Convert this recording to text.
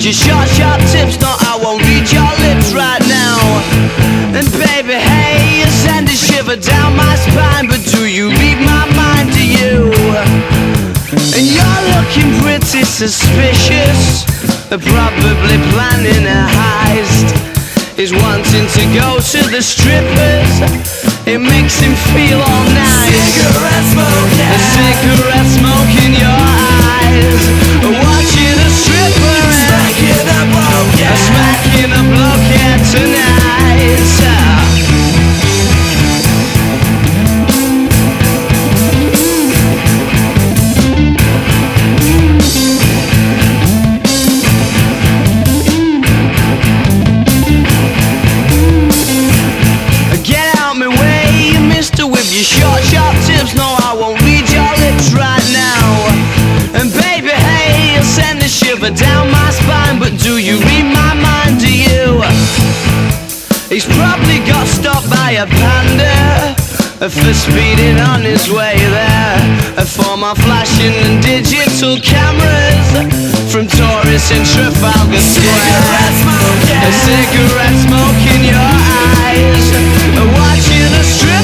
your short, sharp tips. No, I won't read your lips right now. And baby, hey, you send a shiver down my spine. But do you read my mind, do you? And you're looking pretty suspicious. They're probably planning a heist. He's wanting to go to the strippers. It makes him feel all nice. Cigarette smoke, yeah. A cigarette smoke in your eyes. Watching a stripper Smacking a bloke, yeah. smacking a bloke, yeah, tonight. Your short, sharp tips, no, I won't read your lips right now. And baby, hey, you'll send a shiver down my spine. But do you read my mind, do you? He's probably got stopped by a panda for speeding on his way there. For my flashing and digital cameras from tourists in Trafalgar Square. Cigarette smoke, yeah. A cigarette smoke in your eyes. Watching a strip